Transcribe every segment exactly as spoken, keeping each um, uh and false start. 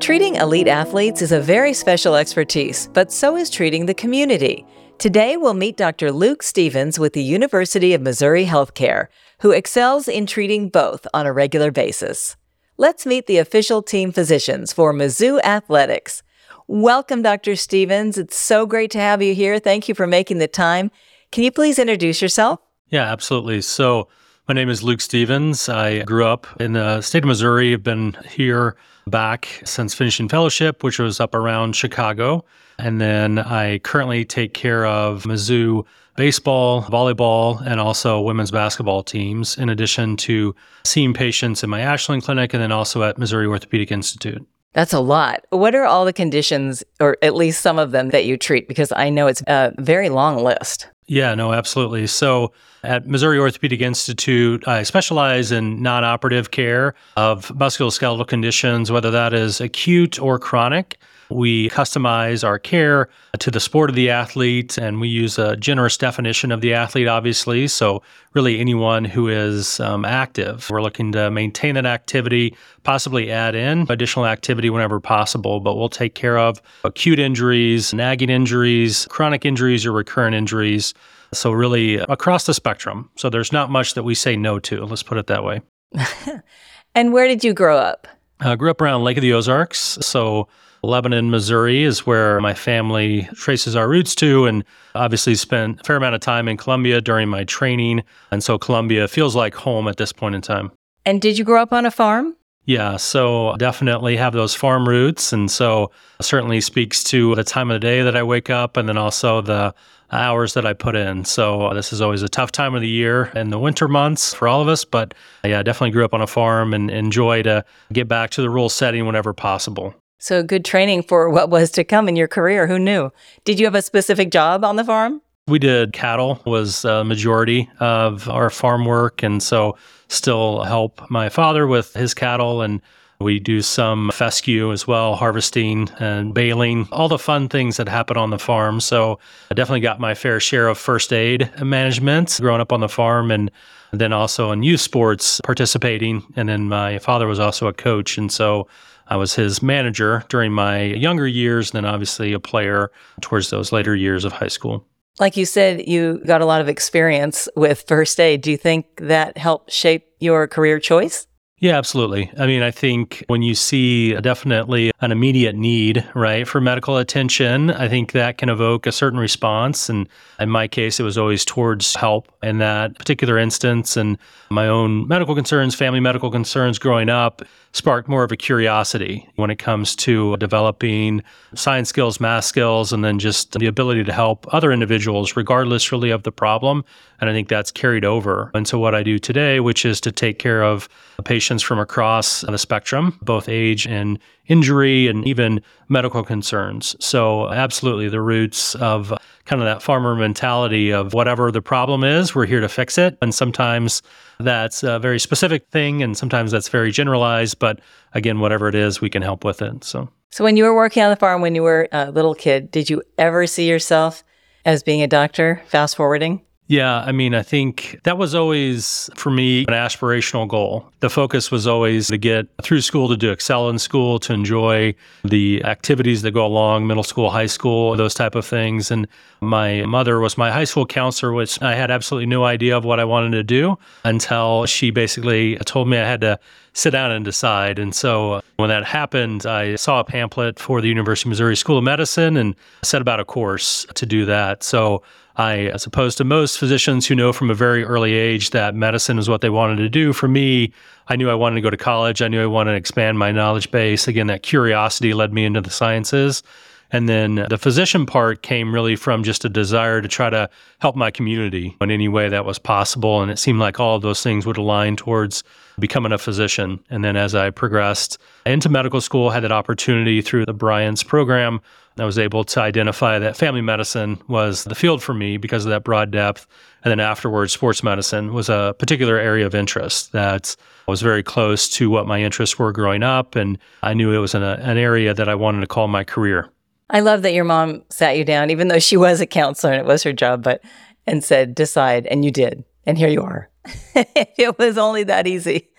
Treating elite athletes is a very special expertise, but so is treating the community. Today, we'll meet Doctor Luke Stevens with the University of Missouri Healthcare, who excels in treating both on a regular basis. Let's meet the official team physicians for Mizzou Athletics. Welcome, Doctor Stevens. It's so great to have you here. Thank you for making the time. Can you please introduce yourself? Yeah, absolutely. So my name is Luke Stevens. I grew up in the state of Missouri. I've been here back since finishing fellowship, which was up around Chicago. And then I currently take care of Mizzou baseball, volleyball, and also women's basketball teams, in addition to seeing patients in my Ashland clinic and then also at Missouri Orthopedic Institute. That's a lot. What are all the conditions, or at least some of them, that you treat? Because I know it's a very long list. Yeah, no, absolutely. So at Missouri Orthopedic Institute, I specialize in non-operative care of musculoskeletal conditions, whether that is acute or chronic. We customize our care to the sport of the athlete, and we use a generous definition of the athlete, obviously. So really anyone who is um, active. We're looking to maintain that activity, possibly add in additional activity whenever possible, but we'll take care of acute injuries, nagging injuries, chronic injuries, or recurrent injuries. So really across the spectrum. So there's not much that we say no to, let's put it that way. And where did you grow up? I grew up around Lake of the Ozarks. So Lebanon, Missouri is where my family traces our roots to, and obviously spent a fair amount of time in Columbia during my training. And so Columbia feels like home at this point in time. And did you grow up on a farm? Yeah, so definitely have those farm roots. And so certainly speaks to the time of the day that I wake up and then also the hours that I put in. So this is always a tough time of the year in the winter months for all of us. But yeah, I definitely grew up on a farm and enjoy to get back to the rural setting whenever possible. So good training for what was to come in your career. Who knew? Did you have a specific job on the farm? We did cattle was a majority of our farm work. And so still help my father with his cattle. And we do some fescue as well, harvesting and baling, all the fun things that happen on the farm. So I definitely got my fair share of first aid management growing up on the farm, and then also in youth sports participating. And then my father was also a coach. And so I was his manager during my younger years, and then obviously a player towards those later years of high school. Like you said, you got a lot of experience with first aid. Do you think that helped shape your career choice? Yeah, absolutely. I mean, I think when you see definitely an immediate need, right, for medical attention, I think that can evoke a certain response. And in my case, it was always towards help in that particular instance. And my own medical concerns, family medical concerns growing up sparked more of a curiosity when it comes to developing science skills, math skills, and then just the ability to help other individuals, regardless really of the problem. And I think that's carried over into what I do today, which is to take care of patients from across the spectrum, both age and injury and even medical concerns. So absolutely the roots of kind of that farmer mentality of whatever the problem is, we're here to fix it. And sometimes that's a very specific thing, and sometimes that's very generalized. But again, whatever it is, we can help with it. So, so when you were working on the farm, when you were a little kid, did you ever see yourself as being a doctor, fast forwarding? Yeah, I mean, I think that was always, for me, an aspirational goal. The focus was always to get through school, to do excel in school, to enjoy the activities that go along, middle school, high school, those type of things. And my mother was my high school counselor, which I had absolutely no idea of what I wanted to do until she basically told me I had to sit down and decide. And so when that happened, I saw a pamphlet for the University of Missouri School of Medicine and set about a course to do that. So I, as opposed to most physicians who know from a very early age that medicine is what they wanted to do, for me, I knew I wanted to go to college. I knew I wanted to expand my knowledge base. Again, that curiosity led me into the sciences. And then the physician part came really from just a desire to try to help my community in any way that was possible. And it seemed like all of those things would align towards becoming a physician. And then as I progressed into medical school, had that opportunity through the Bryant's program, I was able to identify that family medicine was the field for me because of that broad depth. And then afterwards, sports medicine was a particular area of interest that was very close to what my interests were growing up. And I knew it was an, an area that I wanted to call my career. I love that your mom sat you down, even though she was a counselor and it was her job, but and said, decide, and you did. And here you are. It was only that easy.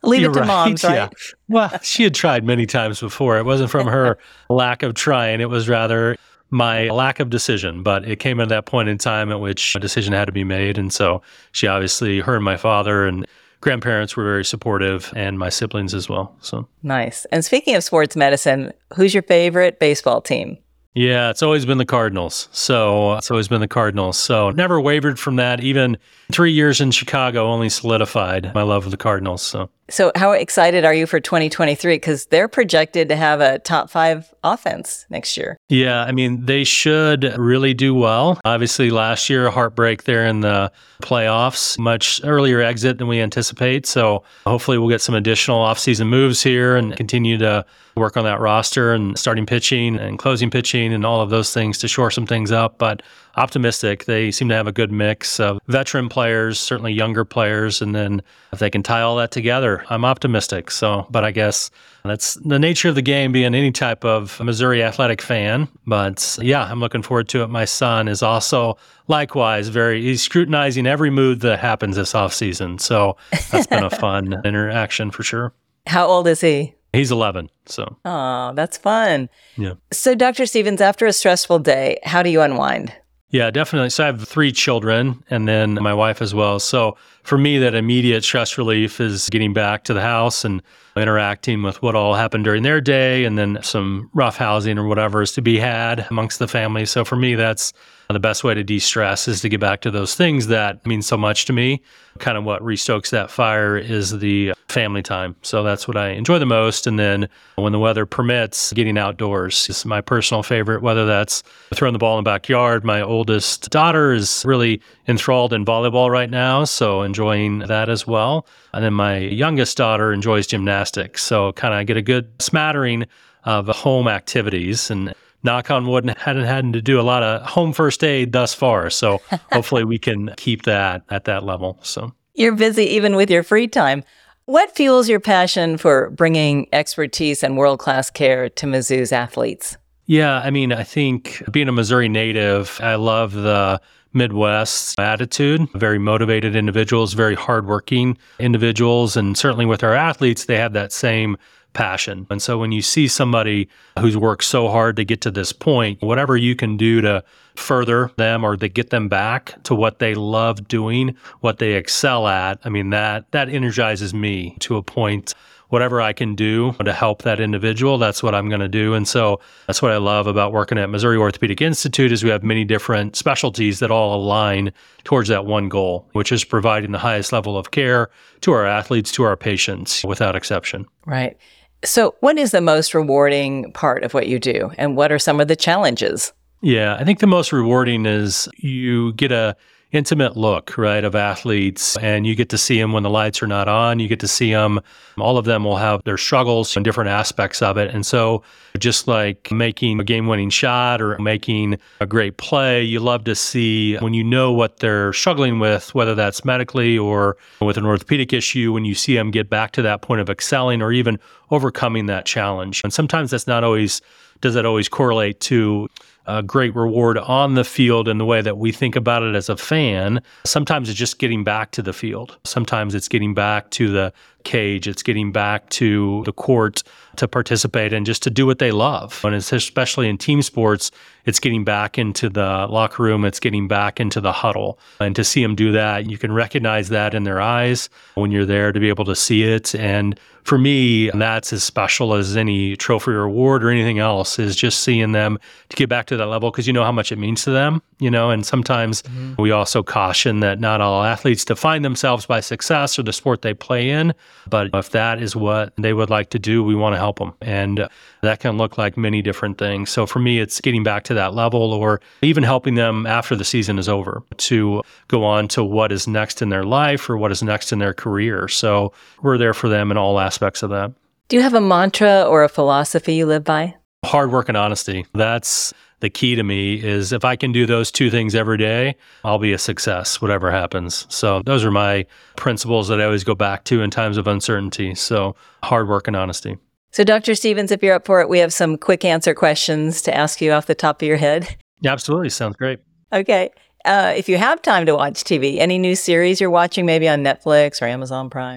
Leave You're it to right, moms, yeah. right? Well, she had tried many times before. It wasn't from her lack of trying. It was rather my lack of decision. But it came at that point in time at which a decision had to be made. And so she obviously, her and my father and grandparents were very supportive, and my siblings as well. So Nice. And speaking of sports medicine, who's your favorite baseball team? yeah, it's always been the Cardinals. So it's always been the Cardinals. So never wavered from that. Even three years in Chicago only solidified my love of the Cardinals. So So how excited are you for twenty twenty-three? Because they're projected to have a top five offense next year. yeah, I mean, they should really do well. Obviously, last year, a heartbreak there in the playoffs, much earlier exit than we anticipate. So hopefully we'll get some additional offseason moves here and continue to work on that roster and starting pitching and closing pitching and all of those things to shore some things up. But optimistic. They seem to have a good mix of veteran players, certainly younger players, and then if they can tie all that together, I'm optimistic. So, but I guess that's the nature of the game, being any type of Missouri athletic fan. But yeah, I'm looking forward to it. My son is also likewise very, he's scrutinizing every move that happens this offseason. So that's been a fun interaction for sure. How old is he? He's eleven. So, Oh, that's fun. yeah. So, Doctor Stevens, after a stressful day, how do you unwind? Yeah, definitely. So I have three children and then my wife as well. So for me, that immediate stress relief is getting back to the house and interacting with what all happened during their day, and then some rough housing or whatever is to be had amongst the family. So for me, that's the best way to de-stress, is to get back to those things that mean so much to me. Kind of what restokes that fire is the family time. So that's what I enjoy the most. And then when the weather permits, getting outdoors is my personal favorite, whether that's throwing the ball in the backyard. My oldest daughter is really enthralled in volleyball right now, so enjoying that as well. And then my youngest daughter enjoys gymnastics. So kind of get a good smattering of home activities, and knock on wood, hadn't had to do a lot of home first aid thus far. So hopefully we can keep that at that level. So You're busy even with your free time. What fuels your passion for bringing expertise and world-class care to Mizzou's athletes? yeah, I mean, I think being a Missouri native, I love the Midwest attitude, very motivated individuals, very hardworking individuals. And certainly with our athletes, they have that same passion. And so when you see somebody who's worked so hard to get to this point, whatever you can do to further them or to get them back to what they love doing, what they excel at, I mean, that that energizes me to a point. Whatever I can do to help that individual, that's what I'm going to do. And so that's what I love about working at Missouri Orthopedic Institute, is we have many different specialties that all align towards that one goal, which is providing the highest level of care to our athletes, to our patients, without exception. Right. So what is the most rewarding part of what you do, and what are some of the challenges? Yeah, I think the most rewarding is you get a intimate look, right, of athletes, and you get to see them when the lights are not on. You get to see them. All of them will have their struggles and different aspects of it. And so just like making a game-winning shot or making a great play, you love to see when you know what they're struggling with, whether that's medically or with an orthopedic issue, when you see them get back to that point of excelling or even overcoming that challenge. And sometimes that's not always, does that always correlate to a great reward on the field in the way that we think about it as a fan. Sometimes it's just getting back to the field. Sometimes it's getting back to the cage. It's getting back to the court to participate and just to do what they love. And it's especially in team sports, it's getting back into the locker room. It's getting back into the huddle. And to see them do that, you can recognize that in their eyes when you're there, to be able to see it. And for me, that's as special as any trophy or award or anything else, is just seeing them to get back to that level, because you know how much it means to them, you know, and sometimes mm-hmm. we also caution that not all athletes define themselves by success or the sport they play in, but if that is what they would like to do, we want to help them. And that can look like many different things. So for me, it's getting back to that level, or even helping them after the season is over to go on to what is next in their life or what is next in their career. So we're there for them in all aspects of that. Do you have a mantra or a philosophy you live by? Hard work and honesty. That's the key to me, is if I can do those two things every day, I'll be a success, whatever happens. So those are my principles that I always go back to in times of uncertainty. So hard work and honesty. So Doctor Stevens, if you're up for it, we have some quick answer questions to ask you off the top of your head. Yeah, absolutely. Sounds great. Okay. Uh, if you have time to watch T V, any new series you're watching, maybe on Netflix or Amazon Prime?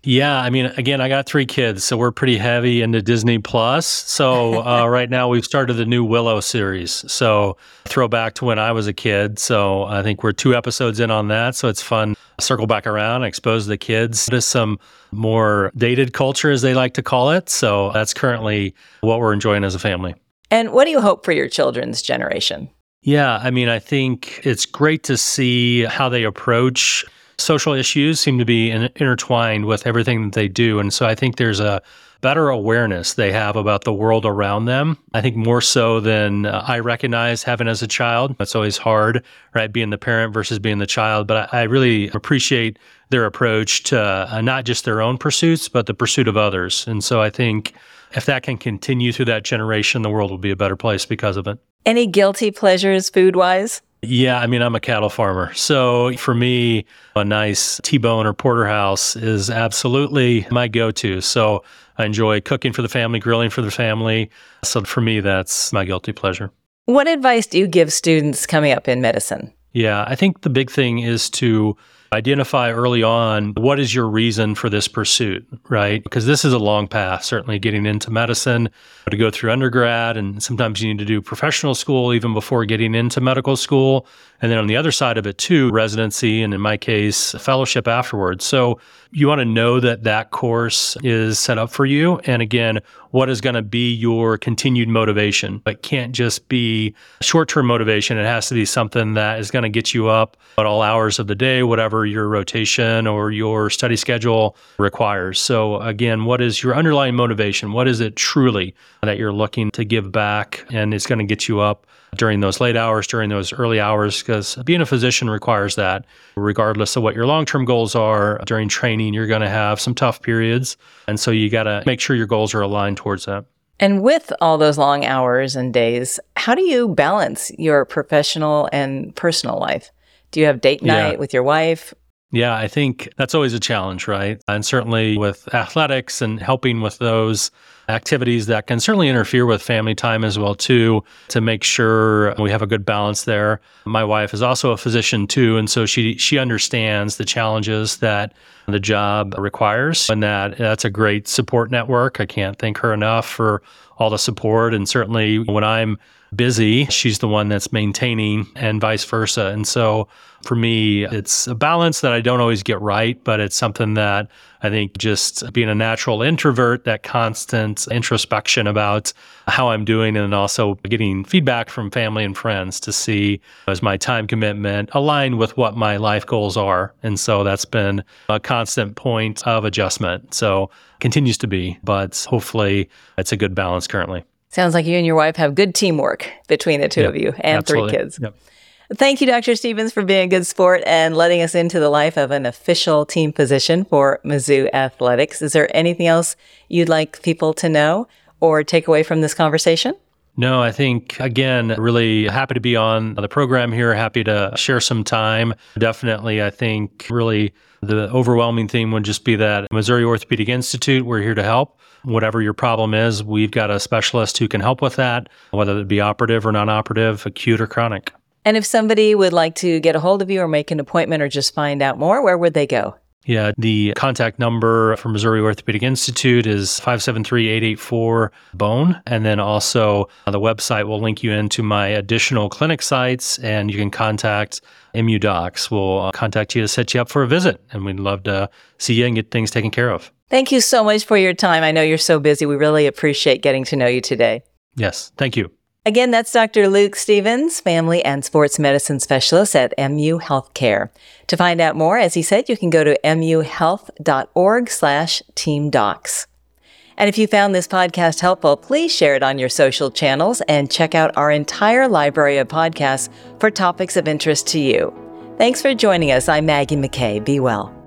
Yeah, I mean, again, I got three kids, so we're pretty heavy into Disney Plus. So uh, right now we've started the new Willow series. So throwback to when I was a kid. So I think we're two episodes in on that. So it's fun. Circle back around, expose the kids to some more dated culture, as they like to call it. So that's currently what we're enjoying as a family. And what do you hope for your children's generation? Yeah, I mean, I think it's great to see how they approach social issues. Seem to be in, intertwined with everything that they do. And so I think there's a better awareness they have about the world around them. I think more so than uh, I recognize having as a child. It's always hard, right? Being the parent versus being the child. But I, I really appreciate their approach to uh, not just their own pursuits, but the pursuit of others. And so I think if that can continue through that generation, the world will be a better place because of it. Any guilty pleasures food-wise? Yeah, I mean, I'm a cattle farmer. So for me, a nice T-bone or porterhouse is absolutely my go-to. So I enjoy cooking for the family, grilling for the family. So for me, that's my guilty pleasure. What advice do you give students coming up in medicine? Yeah, I think the big thing is to identify early on what is your reason for this pursuit, right? Because this is a long path, certainly getting into medicine, to go through undergrad, and sometimes you need to do professional school even before getting into medical school. And then on the other side of it too, residency, and in my case, fellowship afterwards. So you want to know that that course is set up for you. And again, what is going to be your continued motivation? It can't just be short-term motivation. It has to be something that is going to get you up at all hours of the day, whatever your rotation or your study schedule requires. So again, what is your underlying motivation? What is it truly that you're looking to give back? And it's going to get you up during those late hours, during those early hours, because being a physician requires that. Regardless of what your long-term goals are, during training, you're going to have some tough periods. And so you got to make sure your goals are aligned towards that. And with all those long hours and days, how do you balance your professional and personal life? Do you have date night Yeah. with your wife? Yeah, I think that's always a challenge, right? And certainly with athletics and helping with those activities that can certainly interfere with family time as well too, to make sure we have a good balance there. My wife is also a physician too, and so she she understands the challenges that the job requires, and that that's a great support network. I can't thank her enough for all the support, and certainly when I'm busy, she's the one that's maintaining, and vice versa. And so for me, it's a balance that I don't always get right, but it's something that I think just being a natural introvert, that constant introspection about how I'm doing, and also getting feedback from family and friends to see as my time commitment aligned with what my life goals are. And so that's been a constant point of adjustment. So continues to be, but hopefully it's a good balance currently. Sounds like you and your wife have good teamwork between the two Yep, of you and absolutely. three kids. Yep. Thank you, Doctor Stevens, for being a good sport and letting us into the life of an official team physician for Mizzou Athletics. Is there anything else you'd like people to know or take away from this conversation? No, I think, again, really happy to be on the program here, happy to share some time. Definitely, I think really the overwhelming theme would just be that Missouri Orthopedic Institute, we're here to help. Whatever your problem is, we've got a specialist who can help with that, whether it be operative or non-operative, acute or chronic. And if somebody would like to get a hold of you or make an appointment or just find out more, where would they go? Yeah, the contact number for Missouri Orthopedic Institute is five seven three, eight eight four, B O N E. And then also uh, the website will link you into my additional clinic sites, and you can contact M U Docs. We'll uh, contact you to set you up for a visit, and we'd love to see you and get things taken care of. Thank you so much for your time. I know you're so busy. We really appreciate getting to know you today. Yes, thank you. Again, that's Doctor Luke Stevens, Family and Sports Medicine Specialist at M U Healthcare. To find out more, as he said, you can go to muhealth.org slash team docs. And if you found this podcast helpful, please share it on your social channels and check out our entire library of podcasts for topics of interest to you. Thanks for joining us. I'm Maggie McKay. Be well.